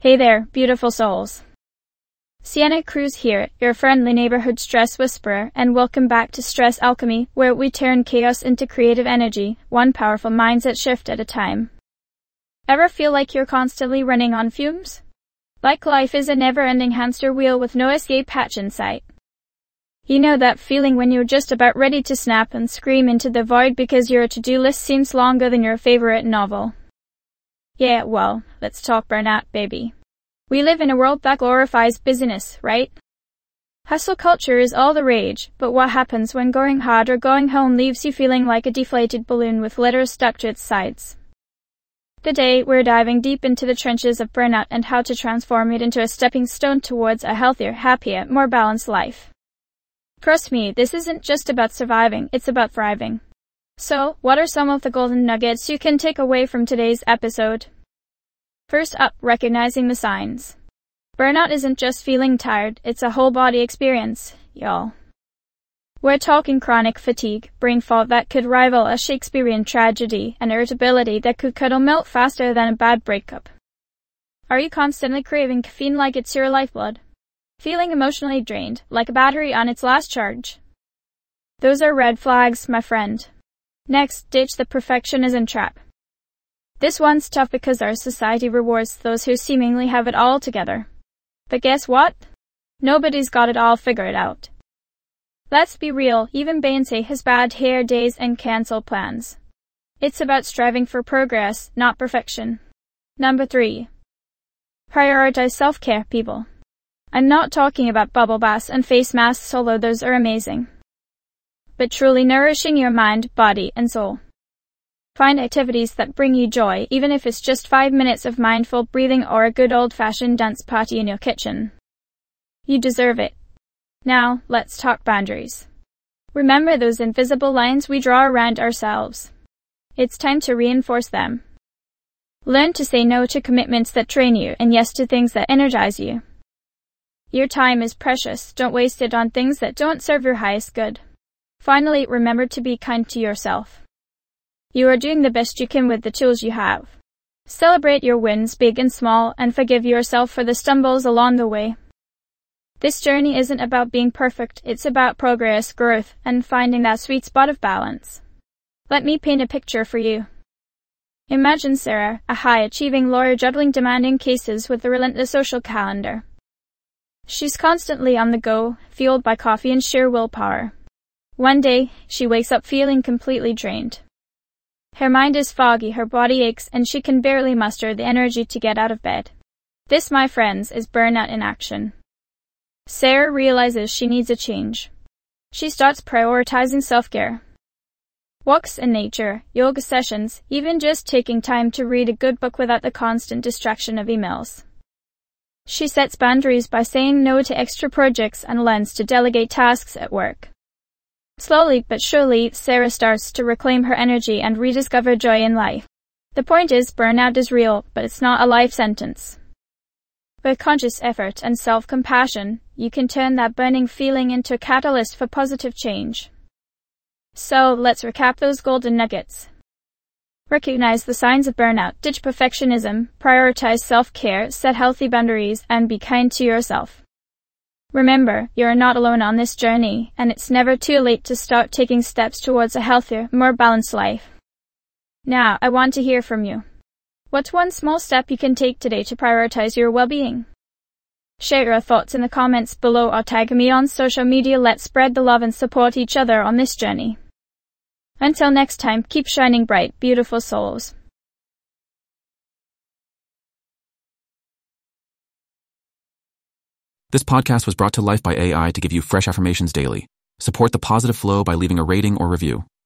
Hey there, beautiful souls. Sienna Cruz here, your friendly neighborhood stress whisperer, and welcome back to Stress Alchemy, where we turn chaos into creative energy, one powerful mindset shift at a time. Ever feel like you're constantly running on fumes? Like life is a never-ending hamster wheel with no escape hatch in sight. You know that feeling when you're just about ready to snap and scream into the void because your to-do list seems longer than your favorite novel? Yeah, well, let's talk burnout, baby. We live in a world that glorifies busyness, right? Hustle culture is all the rage, but what happens when going hard or going home leaves you feeling like a deflated balloon with letters stuck to its sides? Today, we're diving deep into the trenches of burnout and how to transform it into a stepping stone towards a healthier, happier, more balanced life. Trust me, this isn't just about surviving, it's about thriving. So, what are some of the golden nuggets you can take away from today's episode? First up, recognizing the signs. Burnout isn't just feeling tired, it's a whole body experience, y'all. We're talking chronic fatigue, brain fog that could rival a Shakespearean tragedy, and irritability that could cuddle melt faster than a bad breakup. Are you constantly craving caffeine like it's your lifeblood? Feeling emotionally drained, like a battery on its last charge? Those are red flags, my friend. Next, ditch the perfectionism trap. This one's tough because our society rewards those who seemingly have it all together. But guess what? Nobody's got it all figured out. Let's be real, even Beyoncé has bad hair days and cancel plans. It's about striving for progress, not perfection. Number 3. Prioritize self-care, people. I'm not talking about bubble baths and face masks, although those are amazing. But truly nourishing your mind, body, and soul. Find activities that bring you joy, even if it's just 5 minutes of mindful breathing or a good old-fashioned dance party in your kitchen. You deserve it. Now, let's talk boundaries. Remember those invisible lines we draw around ourselves. It's time to reinforce them. Learn to say no to commitments that drain you and yes to things that energize you. Your time is precious, don't waste it on things that don't serve your highest good. Finally, remember to be kind to yourself. You are doing the best you can with the tools you have. Celebrate your wins, big and small, and forgive yourself for the stumbles along the way. This journey isn't about being perfect, it's about progress, growth, and finding that sweet spot of balance. Let me paint a picture for you. Imagine Sarah, a high-achieving lawyer juggling demanding cases with a relentless social calendar. She's constantly on the go, fueled by coffee and sheer willpower. One day, she wakes up feeling completely drained. Her mind is foggy, her body aches, and she can barely muster the energy to get out of bed. This, my friends, is burnout in action. Sarah realizes she needs a change. She starts prioritizing self-care. Walks in nature, yoga sessions, even just taking time to read a good book without the constant distraction of emails. She sets boundaries by saying no to extra projects and learns to delegate tasks at work. Slowly but surely, Sarah starts to reclaim her energy and rediscover joy in life. The point is, burnout is real, but it's not a life sentence. With conscious effort and self-compassion, you can turn that burning feeling into a catalyst for positive change. So, let's recap those golden nuggets. Recognize the signs of burnout, ditch perfectionism, prioritize self-care, set healthy boundaries, and be kind to yourself. Remember, you're not alone on this journey, and it's never too late to start taking steps towards a healthier, more balanced life. Now, I want to hear from you. What's one small step you can take today to prioritize your well-being? Share your thoughts in the comments below or tag me on social media. Let's spread the love and support each other on this journey. Until next time, keep shining bright, beautiful souls. This podcast was brought to life by AI to give you fresh affirmations daily. Support the positive flow by leaving a rating or review.